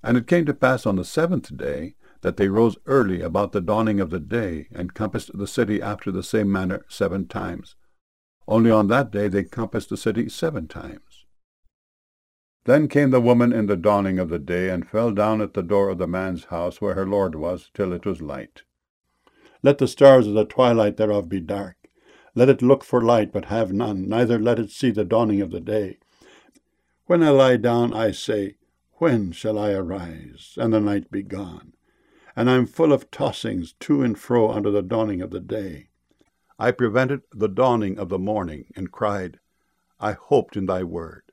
And it came to pass on the 7th day, that they rose early about the dawning of the day, and compassed the city after the same manner 7 times. Only on that day they compassed the city 7 times. Then came the woman in the dawning of the day, and fell down at the door of the man's house where her lord was, till it was light. Let the stars of the twilight thereof be dark. Let it look for light, but have none, neither let it see the dawning of the day. When I lie down, I say, when shall I arise, and the night be gone? And I am full of tossings to and fro unto the dawning of the day. I prevented the dawning of the morning, and cried, I hoped in thy word.